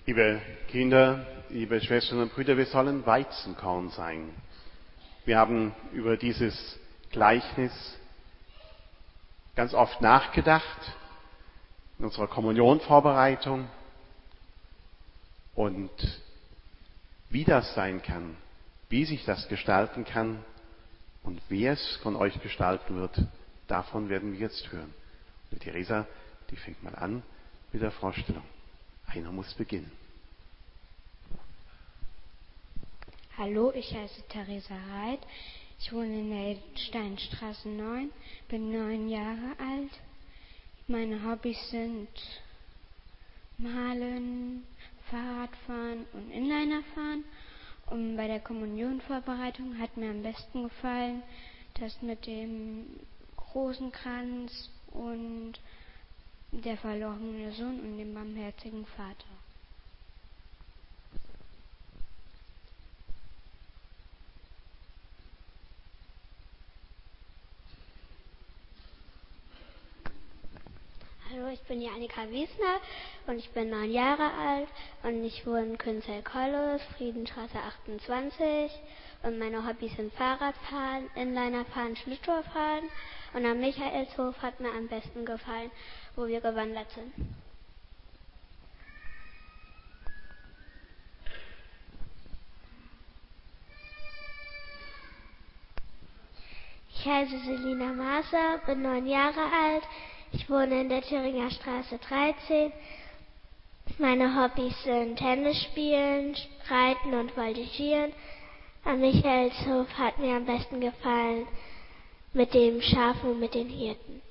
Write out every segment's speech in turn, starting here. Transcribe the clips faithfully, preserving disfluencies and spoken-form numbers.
Liebe Kinder, liebe Schwestern und Brüder, wir sollen Weizenkorn sein. Wir haben über dieses Gleichnis ganz oft nachgedacht in unserer Kommunionvorbereitung und wie das sein kann, wie sich das gestalten kann und wer es von euch gestalten wird, davon werden wir jetzt hören. Und Theresa, die fängt mal an mit der Vorstellung. Einer muss beginnen. Hallo, ich heiße Theresa Reit. Ich wohne in der Steinstraße neun, bin neun Jahre alt. Meine Hobbys sind Malen, Fahrradfahren und Inlinerfahren. Und bei der Kommunionvorbereitung hat mir am besten gefallen das mit dem Rosenkranz und der verlorene Sohn und dem barmherzigen Vater. Hallo, ich bin Janika Wiesner und ich bin neun Jahre alt und ich wohne in Künzell-Kollus, Friedenstraße achtundzwanzig und meine Hobbys sind Fahrradfahren, Inlinerfahren, Schlittschuhfahren und am Michaelshof hat mir am besten gefallen, wo wir gewandert sind. Ich heiße Selina Maser, bin neun Jahre alt. Ich wohne in der Thüringer Straße dreizehn. Meine Hobbys sind Tennis spielen, Reiten und Voltigieren. Am Michaelshof hat mir am besten gefallen mit dem Schafen und mit den Hirten.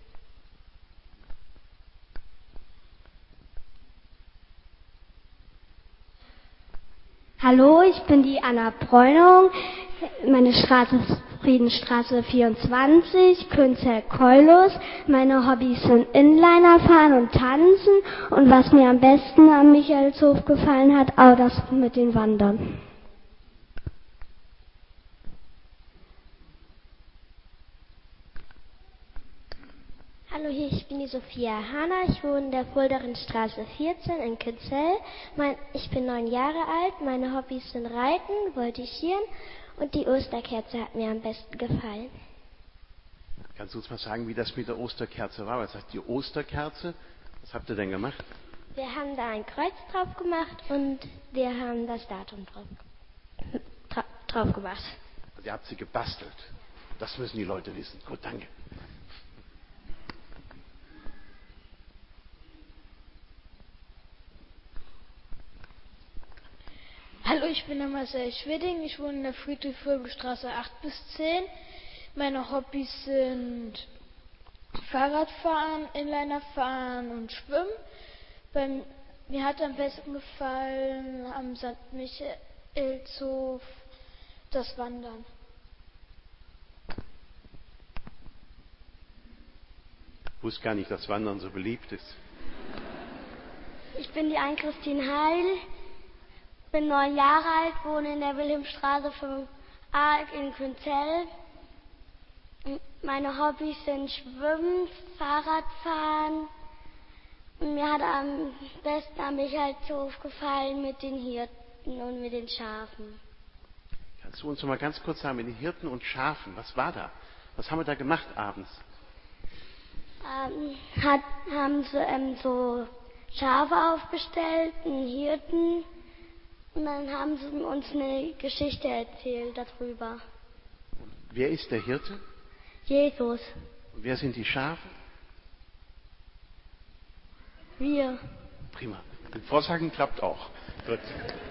Hallo, ich bin die Anna Bräunung. Meine Straße ist Friedenstraße vierundzwanzig, Künzell-Kollus. Meine Hobbys sind Inliner fahren und tanzen. Und was mir am besten am Michaelshof gefallen hat, auch das mit den Wandern. Hallo, ich bin die Sophia Hahner. Ich wohne in der Fuldaer Straße vierzehn in Künzell. Mein, ich bin neun Jahre alt. Meine Hobbys sind Reiten, Voltigieren und die Osterkerze hat mir am besten gefallen. Kannst du uns mal sagen, wie das mit der Osterkerze war? Was heißt die Osterkerze? Was habt ihr denn gemacht? Wir haben da ein Kreuz drauf gemacht und wir haben das Datum drauf, dra drauf gemacht. Also ihr habt sie gebastelt. Das müssen die Leute wissen. Gut, danke. Hallo, ich bin der Marcel Schwidding. Ich wohne in der Friedrich-Vögel-Straße acht bis zehn. Meine Hobbys sind Fahrradfahren, Inlinerfahren und Schwimmen. Bei mir hat am besten gefallen am Sankt Michaelshof das Wandern. Ich wusste gar nicht, dass Wandern so beliebt ist. Ich bin die Ann-Christine Heil. Bin neun Jahre alt, wohne in der Wilhelmstraße fünf a in Künzell. Meine Hobbys sind Schwimmen, Fahrradfahren. Und mir hat am besten am Michaelshof gefallen mit den Hirten und mit den Schafen. Kannst du uns noch mal ganz kurz sagen, mit den Hirten und Schafen, was war da? Was haben wir da gemacht abends? Ähm, hat, haben sie ähm, so Schafe aufgestellt, einen Hirten. Und dann haben sie uns eine Geschichte erzählt darüber. Und wer ist der Hirte? Jesus. Und wer sind die Schafe? Wir. Prima. Den Vorsagen klappt auch. Gut.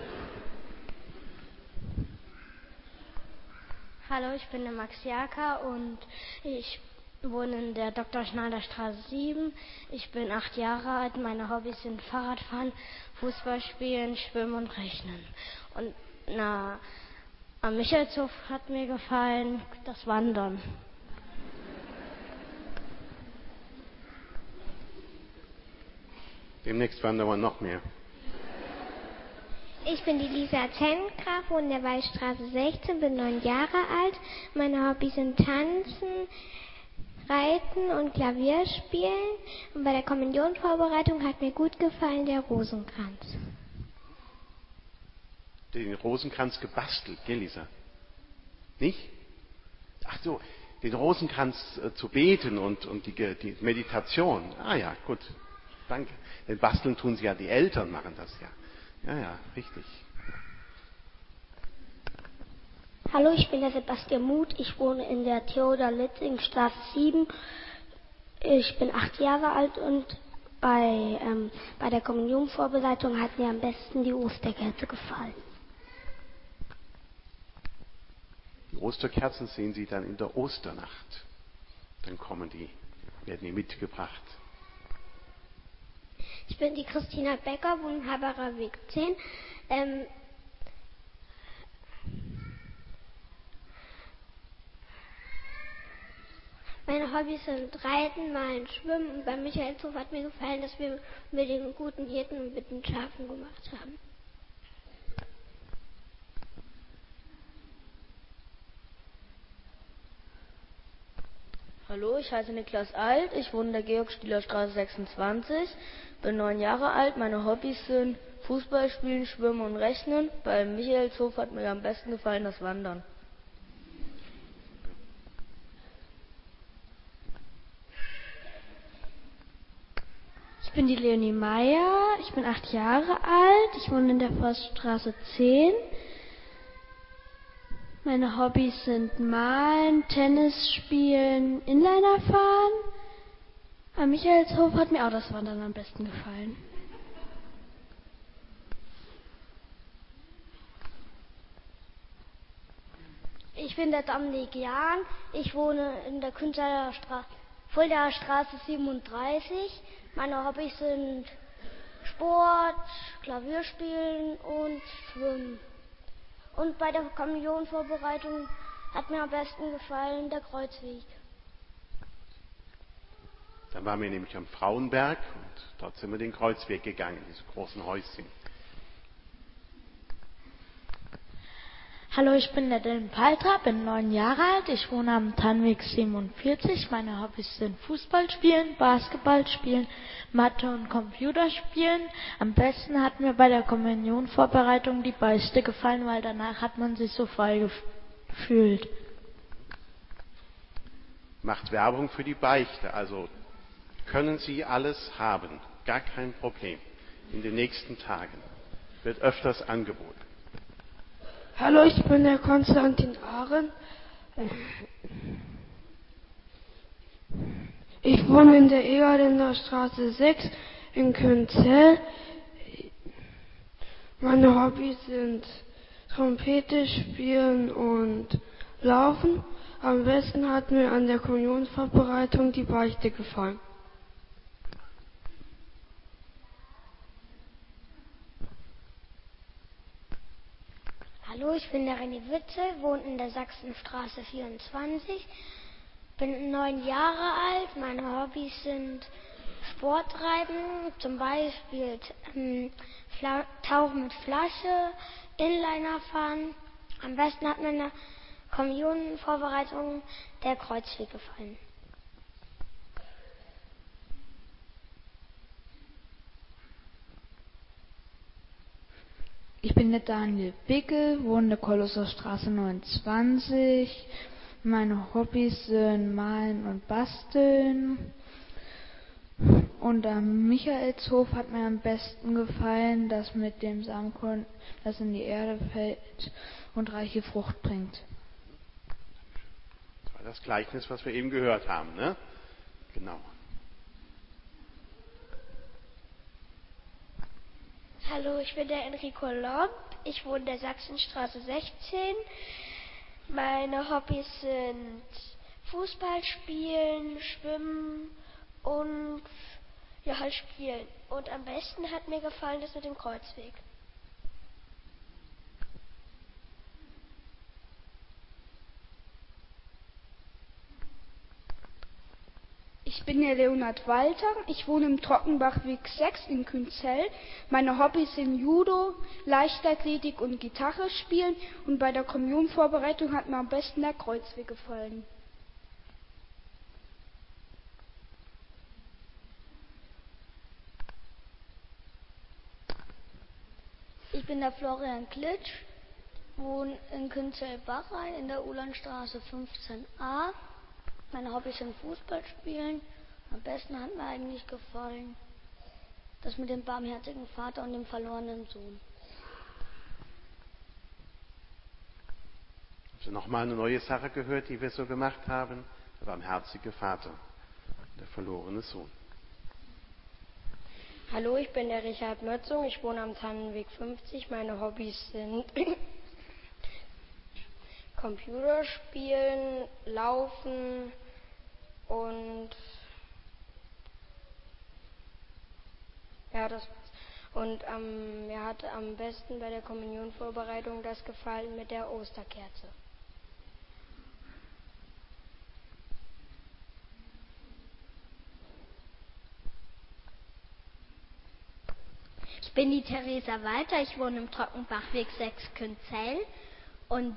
Hallo, ich bin der Max Jaka und ich wohne in der Doktor Schneider Straße sieben. Ich bin acht Jahre alt. Meine Hobbys sind Fahrradfahren, Fußball spielen, Schwimmen und Rechnen. Und na, am Michaelshof hat mir gefallen das Wandern. Demnächst wandern wir noch mehr. Ich bin die Lisa Zengraf, wohne in der Waldstraße sechzehn, bin neun Jahre alt. Meine Hobbys sind Tanzen, Reiten und Klavier spielen. Und bei der Kommunionvorbereitung hat mir gut gefallen der Rosenkranz. den Rosenkranz gebastelt, gell, Lisa? Nicht? Ach so, den Rosenkranz äh, zu beten und, und die, die Meditation. Ah ja, gut. Danke. Denn basteln tun sie ja, die Eltern machen das ja. Ja, ja, richtig. Hallo, ich bin der Sebastian Muth. Ich wohne in der Theodor-Litzing-Straße sieben. Ich bin acht Jahre alt und bei, ähm, bei der Kommunionvorbereitung hat mir am besten die Osterkerze gefallen. Die Osterkerzen sehen Sie dann in der Osternacht. Dann kommen die, werden die mitgebracht. Ich bin die Christina Becker, wohne im Haberer Weg zehn. Ähm, meine Hobbys sind Reiten, Malen, Schwimmen. Und bei Michael Zoff hat mir gefallen, dass wir mit den guten Hirten und mit den Schafen gemacht haben. Hallo, ich heiße Niklas Alt, ich wohne in der Georg-Stieler-Straße sechsundzwanzig, bin neun Jahre alt, meine Hobbys sind Fußball spielen, Schwimmen und Rechnen. Bei Michael Zoff hat mir am besten gefallen das Wandern. Ich bin die Leonie Meyer, ich bin acht Jahre alt, ich wohne in der Forststraße zehn. Meine Hobbys sind Malen, Tennis spielen, Inliner fahren. Am Michaelshof hat mir auch das Wandern am besten gefallen. Ich bin der Dominik Jahn. Ich wohne in der Künstler Straße, Fuldaer Straße siebenunddreißig. Meine Hobbys sind Sport, Klavierspielen und Schwimmen. Und bei der Kommunionvorbereitung hat mir am besten gefallen der Kreuzweg. Dann waren wir nämlich am Frauenberg und dort sind wir den Kreuzweg gegangen, diese großen Häuschen. Hallo, ich bin der Dylan Paltra, bin neun Jahre alt, ich wohne am Tannweg siebenundvierzig. Meine Hobbys sind Fußball spielen, Basketball spielen, Mathe und Computerspielen. Am besten hat mir bei der Kommunionvorbereitung die Beichte gefallen, weil danach hat man sich so frei gefühlt. Macht Werbung für die Beichte, also können Sie alles haben, gar kein Problem. In den nächsten Tagen wird öfters angeboten. Hallo, ich bin der Konstantin Ahren. Ich wohne in der Egerländer Straße sechs in Künzell. Meine Hobbys sind Trompete spielen und Laufen. Am besten hat mir an der Kommunionvorbereitung die Beichte gefallen. Hallo, ich bin der René Witzel, wohne in der Sachsenstraße vierundzwanzig, bin neun Jahre alt. Meine Hobbys sind Sportreiten, zum Beispiel ähm, Tauchen mit Flasche, Inliner fahren. Am besten hat mir in der Kommunionvorbereitung der Kreuzweg gefallen. Ich bin der Daniel Bickel, wohne in der Kolosserstraße neunundzwanzig. Meine Hobbys sind Malen und Basteln. Und am Michaelshof hat mir am besten gefallen, das mit dem Samenkorn, das in die Erde fällt und reiche Frucht bringt. Das war das Gleichnis, was wir eben gehört haben, ne? Genau. Hallo, ich bin der Enrico Lomb. Ich wohne in der Sachsenstraße sechzehn. Meine Hobbys sind Fußball spielen, Schwimmen und ja, halt spielen. Und am besten hat mir gefallen das mit dem Kreuzweg. Ich bin der Leonhard Walter, ich wohne im Trockenbachweg sechs in Künzell. Meine Hobbys sind Judo, Leichtathletik und Gitarre spielen und bei der Kommunionvorbereitung hat mir am besten der Kreuzweg gefallen. Ich bin der Florian Klitsch, wohne in Künzell-Bachrhein in der Ulandstraße fünfzehn a. Meine Hobbys sind Fußball spielen. Am besten hat mir eigentlich gefallen das mit dem barmherzigen Vater und dem verlorenen Sohn. Also nochmal eine neue Sache gehört, die wir so gemacht haben. Der barmherzige Vater, der verlorene Sohn. Hallo, ich bin der Richard Mötzung. Ich wohne am Tannenweg fünfzig. Meine Hobbys sind Computerspielen, Laufen und ja, das und ähm, mir hat am besten bei der Kommunionvorbereitung das gefallen mit der Osterkerze. Ich bin die Theresa Walter, ich wohne im Trockenbachweg sechs Künzell und,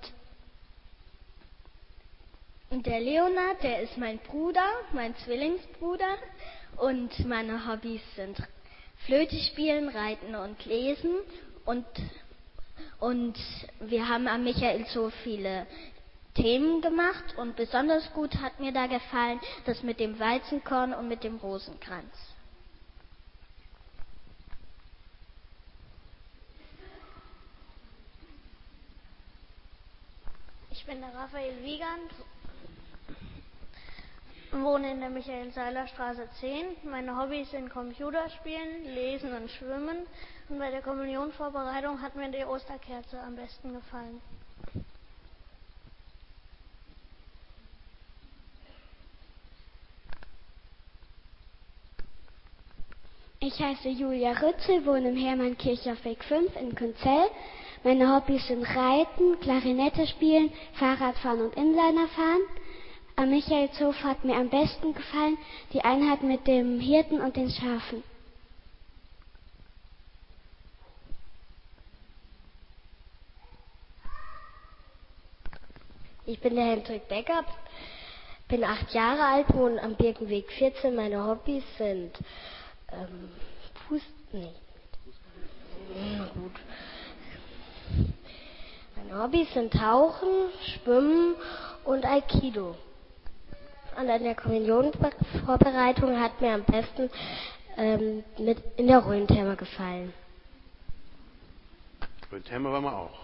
und der Leonard, der ist mein Bruder, mein Zwillingsbruder und meine Hobbys sind Flöte spielen, Reiten und Lesen und, und wir haben am Michael so viele Themen gemacht und besonders gut hat mir da gefallen das mit dem Weizenkorn und mit dem Rosenkranz. Ich bin der Raphael Wiegand, wohne in der Michael-Seiler-Straße zehn. Meine Hobbys sind Computerspielen, Lesen und Schwimmen. Und bei der Kommunionvorbereitung hat mir die Osterkerze am besten gefallen. Ich heiße Julia Rützel, wohne im Hermann-Kirchhoff-Weg fünf in Künzell. Meine Hobbys sind Reiten, Klarinette spielen, Fahrradfahren und Inliner fahren. Am Michaelshof hat mir am besten gefallen die Einheit mit dem Hirten und den Schafen. Ich bin der Hendrik Becker, bin acht Jahre alt, wohne am Birkenweg vierzehn. Meine Hobbys sind ähm, Fuß... Nee. Na gut. Meine Hobbys sind Tauchen, Schwimmen und Aikido. Und an der Kommunionvorbereitung hat mir am besten ähm, mit in der Rhöntherme gefallen. Rhöntherme waren wir auch.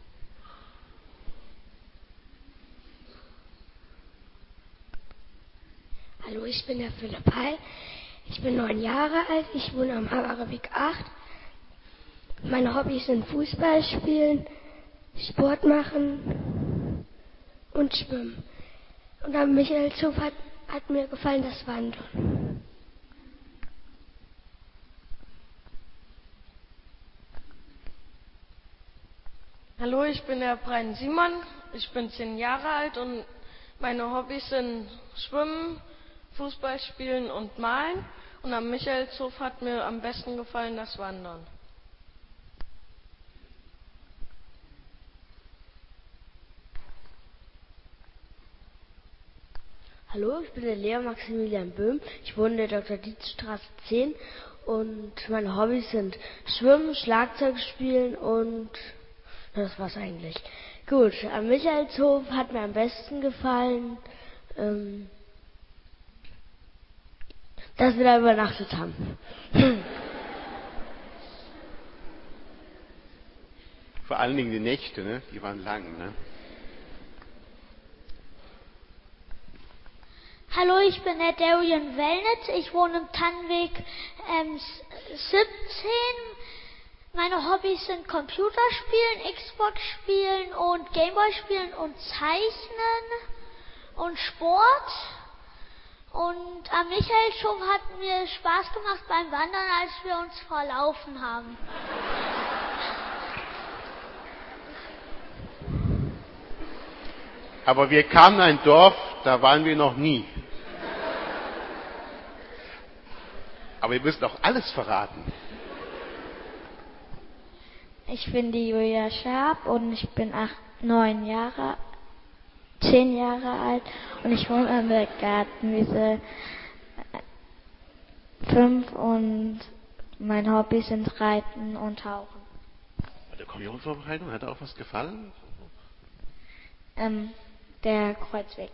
Hallo, ich bin der Philipp Heil. Ich bin neun Jahre alt. Ich wohne am Habacher Weg acht. Meine Hobbys sind Fußball spielen, Sport machen und schwimmen. Und am Michaelshof hat, hat mir gefallen das Wandern. Hallo, ich bin der Brian Simon. Ich bin zehn Jahre alt und meine Hobbys sind Schwimmen, Fußball spielen und Malen. Und am Michaelshof hat mir am besten gefallen das Wandern. Hallo, ich bin der Lehrer Maximilian Böhm. Ich wohne in der Doktor Dietz Straße zehn und meine Hobbys sind Schwimmen, Schlagzeug spielen und das war's eigentlich. Gut, am Michaelshof hat mir am besten gefallen, ähm, dass wir da übernachtet haben. Vor allen Dingen die Nächte, ne? Die waren lang, ne? Hallo, ich bin der Darian Wellnitz. Ich wohne im Tannenweg ähm, siebzehn. Meine Hobbys sind Computerspielen, Xbox spielen und Gameboy spielen und Zeichnen und Sport. Und am Michaelshof hat mir Spaß gemacht beim Wandern, als wir uns verlaufen haben. Aber wir kamen in ein Dorf, da waren wir noch nie. Aber ihr müsst auch alles verraten. Ich bin die Julia Schaab und ich bin acht, neun Jahre, zehn Jahre alt und ich wohne an der Gartenwiese fünf und mein Hobby sind Reiten und Tauchen. der Kommunionvorbereitung hat dir auch was gefallen? Ähm, der Kreuzweg.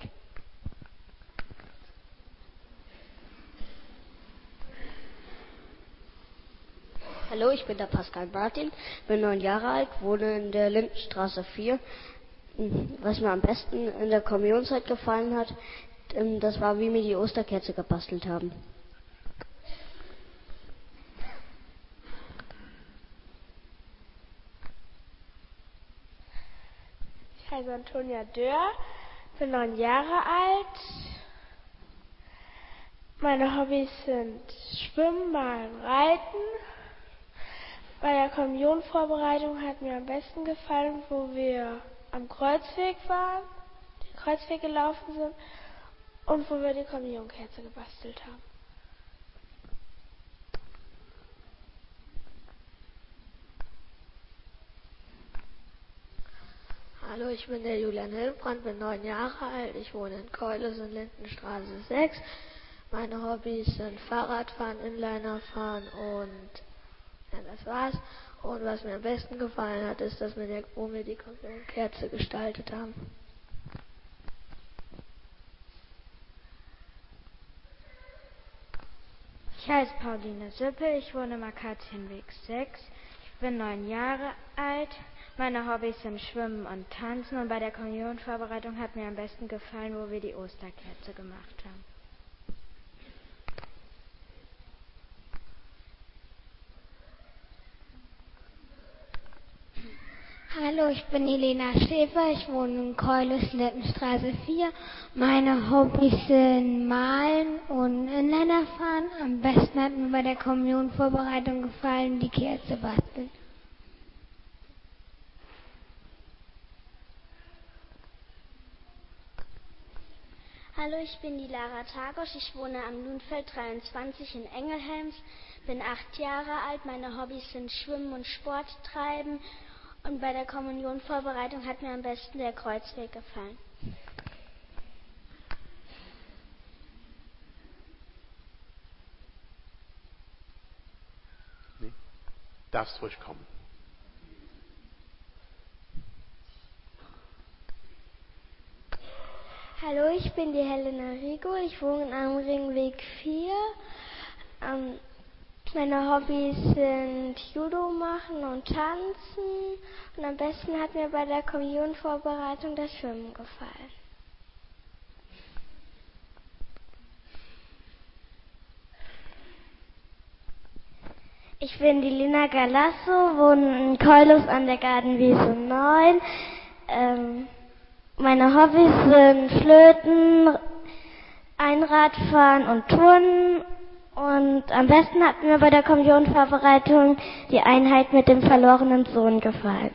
Hallo, ich bin der Pascal Martin, bin neun Jahre alt, wohne in der Lindenstraße vier. Was mir am besten in der Kommunionzeit gefallen hat, das war, wie wir die Osterkerze gebastelt haben. Ich heiße Antonia Dörr, bin neun Jahre alt. Meine Hobbys sind Schwimmen, Malen, Reiten. Bei der Kommunionvorbereitung hat mir am besten gefallen, wo wir am Kreuzweg waren, den Kreuzweg gelaufen sind und wo wir die Kommunionkerze gebastelt haben. Hallo, ich bin der Julian Hilbrand, bin neun Jahre alt, ich wohne in Keulus in Lindenstraße sechs. Meine Hobbys sind Fahrradfahren, Inlinerfahren und ja, das war's. Und was mir am besten gefallen hat, ist, dass wir die, wo wir die Kerze gestaltet haben. Ich heiße Pauline Sippel, ich wohne im Akazienweg sechs. Ich bin neun Jahre alt. Meine Hobbys sind Schwimmen und Tanzen. Und bei der Kommunionvorbereitung hat mir am besten gefallen, wo wir die Osterkerze gemacht haben. Hallo, ich bin Helena Schäfer, ich wohne in Keulus, Lindenstraße vier. Meine Hobbys sind Malen und Inliner fahren. Am besten hat mir bei der Kommunionvorbereitung gefallen, die Kerze basteln. Hallo, ich bin die Lara Tagosch, ich wohne am Lunfeld dreiundzwanzig in Engelhelms, bin acht Jahre alt, meine Hobbys sind Schwimmen und Sport treiben. Und bei der Kommunionvorbereitung hat mir am besten der Kreuzweg gefallen. Nee. Darfst ruhig kommen. Hallo, ich bin die Helena Rigo, ich wohne am Ringweg vier. Ähm, Meine Hobbys sind Judo machen und tanzen. Und am besten hat mir bei der Kommunionvorbereitung das Schwimmen gefallen. Ich bin die Lina Galasso, wohne in Keulus an der Gartenwiese neun. Ähm, meine Hobbys sind Flöten, Einradfahren und Turnen. Und am besten hat mir bei der Kommunionvorbereitung die Einheit mit dem verlorenen Sohn gefallen.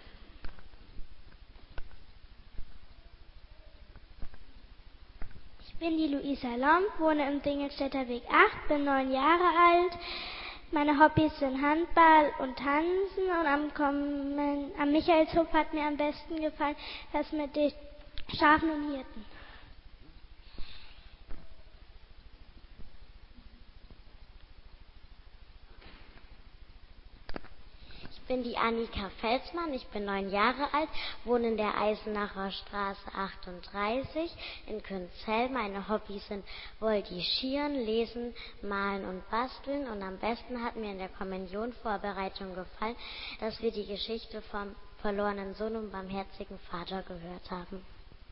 Ich bin die Luisa Lomb, wohne im Dingelstädter Weg acht, bin neun Jahre alt. Meine Hobbys sind Handball und Tanzen und am, Kommen, am Michaelshof hat mir am besten gefallen, das mit den Schafen und Hirten. Ich bin die Annika Felsmann, ich bin neun Jahre alt, wohne in der Eisenacher Straße achtunddreißig in Künzell. Meine Hobbys sind Voltigieren, Lesen, Malen und Basteln. Und am besten hat mir in der Kommunionvorbereitung gefallen, dass wir die Geschichte vom verlorenen Sohn und barmherzigen Vater gehört haben.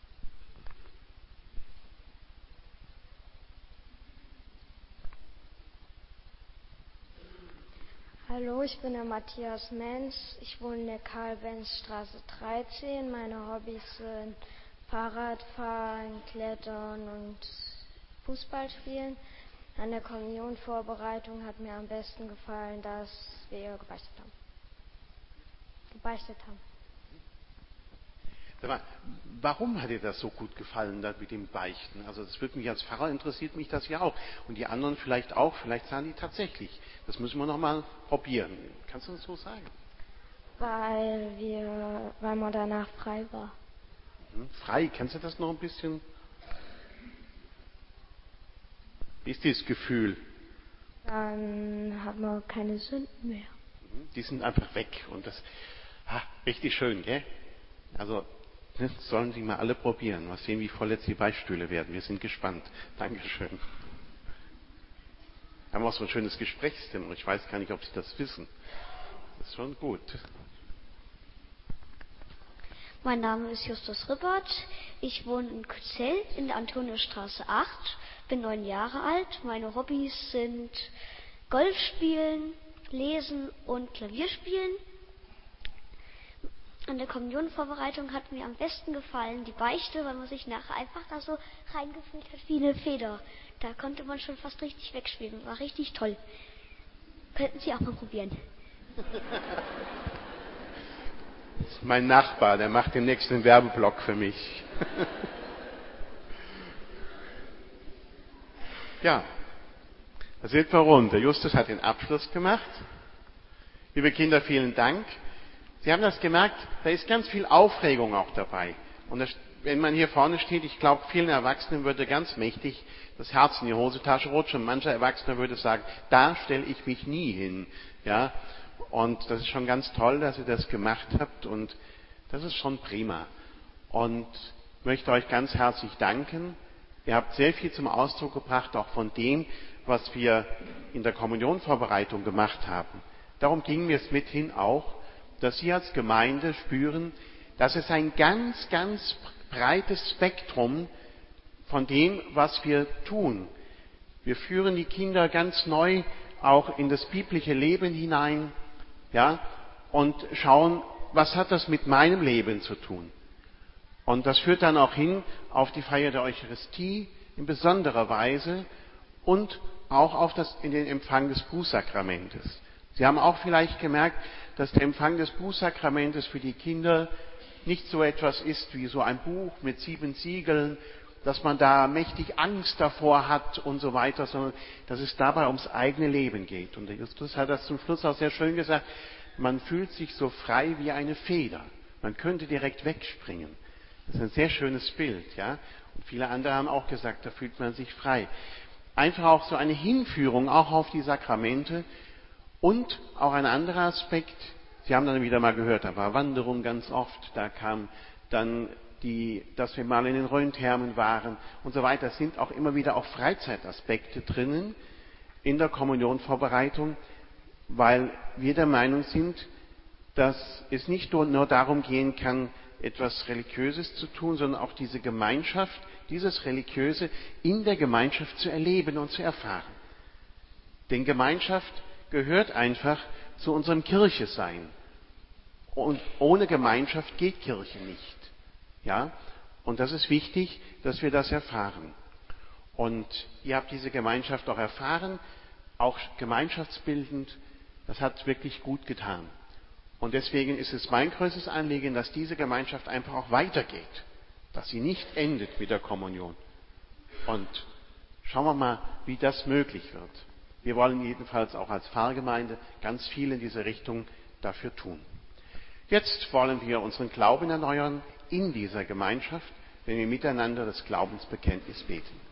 Hallo, ich bin der Matthias Menz. Ich wohne in der Karl-Benz-Straße dreizehn. Meine Hobbys sind Fahrradfahren, Klettern und Fußball spielen. An der Kommunionvorbereitung hat mir am besten gefallen, dass wir gebeichtet haben. Gebeichtet haben. Sag mal, warum hat dir das so gut gefallen, das mit dem Beichten? Also das würde mich als Pfarrer interessiert mich das ja auch. Und die anderen vielleicht auch, vielleicht sagen die tatsächlich. Das müssen wir noch mal probieren. Kannst du uns so sagen? Weil wir, weil man danach frei war. Hm, frei, kennst du das noch ein bisschen? Wie ist dieses Gefühl? Dann hat man keine Sünden mehr. Die sind einfach weg. Und das Ha, richtig schön, gell? Also, das sollen Sie mal alle probieren. Mal sehen, wie voll jetzt die Beistühle werden. Wir sind gespannt. Dankeschön. Wir haben auch so ein schönes Gesprächsthema. Ich weiß gar nicht, ob Sie das wissen. Das ist schon gut. Mein Name ist Justus Rippert. Ich wohne in Kützell in der Antoniusstraße acht. Bin neun Jahre alt. Meine Hobbys sind Golf spielen, lesen und Klavier spielen. An der Kommunionvorbereitung hat mir am besten gefallen die Beichte, weil man sich nachher einfach da so reingefühlt hat wie eine Feder. Da konnte man schon fast richtig wegschweben. War richtig toll. Könnten Sie auch mal probieren. Das ist mein Nachbar, der macht den nächsten Werbeblock für mich. Ja, da sind wir rund. Der Justus hat den Abschluss gemacht. Liebe Kinder, vielen Dank. Sie haben das gemerkt, da ist ganz viel Aufregung auch dabei. Und das, wenn man hier vorne steht, ich glaube, vielen Erwachsenen würde ganz mächtig das Herz in die Hosentasche rutschen. Mancher Erwachsener würde sagen, da stelle ich mich nie hin. Ja, und das ist schon ganz toll, dass ihr das gemacht habt. Und das ist schon prima. Und ich möchte euch ganz herzlich danken. Ihr habt sehr viel zum Ausdruck gebracht, auch von dem, was wir in der Kommunionvorbereitung gemacht haben. Darum ging mir es mithin auch, dass Sie als Gemeinde spüren, dass es ein ganz, ganz breites Spektrum von dem, was wir tun. Wir führen die Kinder ganz neu auch in das biblische Leben hinein, ja, und schauen, was hat das mit meinem Leben zu tun? Und das führt dann auch hin auf die Feier der Eucharistie in besonderer Weise und auch auf das, in den Empfang des Bußsakramentes. Sie haben auch vielleicht gemerkt, dass der Empfang des Bußsakramentes für die Kinder nicht so etwas ist wie so ein Buch mit sieben Siegeln, dass man da mächtig Angst davor hat und so weiter, sondern dass es dabei ums eigene Leben geht. Und der Justus hat das zum Schluss auch sehr schön gesagt, man fühlt sich so frei wie eine Feder. Man könnte direkt wegspringen. Das ist ein sehr schönes Bild, ja. Und viele andere haben auch gesagt, da fühlt man sich frei. Einfach auch so eine Hinführung auch auf die Sakramente. Und auch ein anderer Aspekt, Sie haben dann wieder mal gehört, da war Wanderung ganz oft, da kam dann die, dass wir mal in den Rhönthermen waren und so weiter. Es sind auch immer wieder auch Freizeitaspekte drinnen in der Kommunionvorbereitung, weil wir der Meinung sind, dass es nicht nur, nur darum gehen kann, etwas Religiöses zu tun, sondern auch diese Gemeinschaft, dieses Religiöse in der Gemeinschaft zu erleben und zu erfahren. Denn Gemeinschaft gehört einfach zu unserem Kirchesein. Und ohne Gemeinschaft geht Kirche nicht. Ja? Und das ist wichtig, dass wir das erfahren. Und ihr habt diese Gemeinschaft auch erfahren, auch gemeinschaftsbildend. Das hat wirklich gut getan. Und deswegen ist es mein größtes Anliegen, dass diese Gemeinschaft einfach auch weitergeht. Dass sie nicht endet mit der Kommunion. Und schauen wir mal, wie das möglich wird. Wir wollen jedenfalls auch als Pfarrgemeinde ganz viel in diese Richtung dafür tun. Jetzt wollen wir unseren Glauben erneuern in dieser Gemeinschaft, wenn wir miteinander das Glaubensbekenntnis beten.